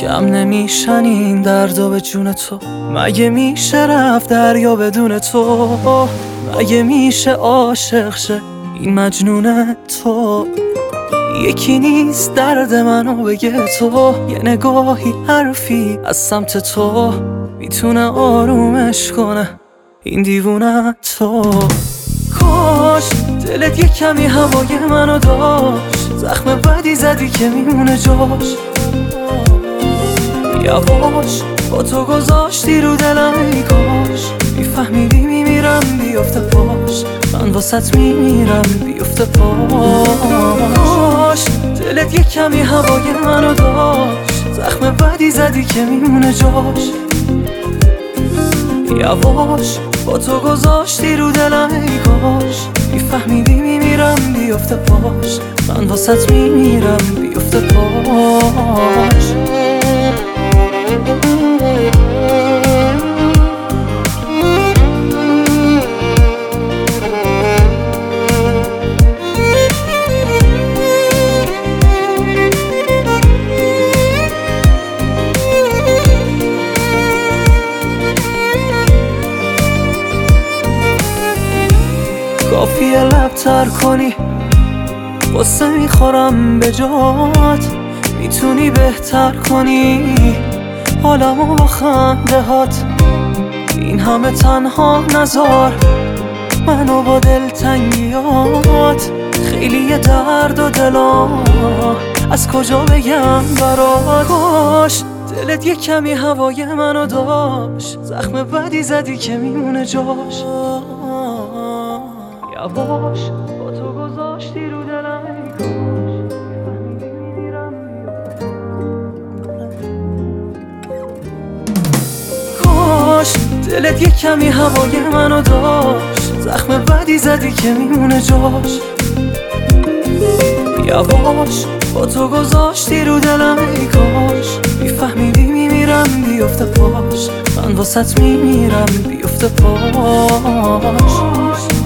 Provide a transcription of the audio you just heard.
جمع نمیشن این دردا به جون تو. مگه میشه رفت دریا بدون تو؟ مگه میشه عاشق شه این مجنون تو؟ یکی نیست درد منو بگه تو. یه نگاهی حرفی از سمت تو میتونه آرومش کنه این دیوونه تو. کاش دلت یه کمی هوای منو داشت، زخم بدی زدی که میمونه جاش. یواش با تو گذاشتی رو دلم، ای کاش میفهمیدی میمیرم بیفته پاش. من واسط میمیرم بیفته پاش. دلت یه کمی هوای منو داشت، زخم بدی زدی که میمونه جاش. یواش با تو گذاشتی رو دلم، ای کاش میفهمیدی میمیرم بیفته پاش. من واسط میمیرم بیفته پاش. کافیه لب تر کنی، قصه میخورم به جات. میتونی بهتر کنی حالمو با خنده هات. این همه تنها نذار منو با دلتنگیات. خیلی درد و دلا از کجا بگم برات. کاش دلت یه کمی هوای منو داشت، زخم بدی زدی که میمونه جاش. یواش با تو گذاشتی رو دلم، ای کاش دلت یه کمی هوای منو داشت، زخم بدی زدی که میمونه جاش. یواش با تو گذاشتی رو دلم، ای کاش میفهمیدی میمیرم بیفته پاش. من واسط میمیرم بیفته پاش.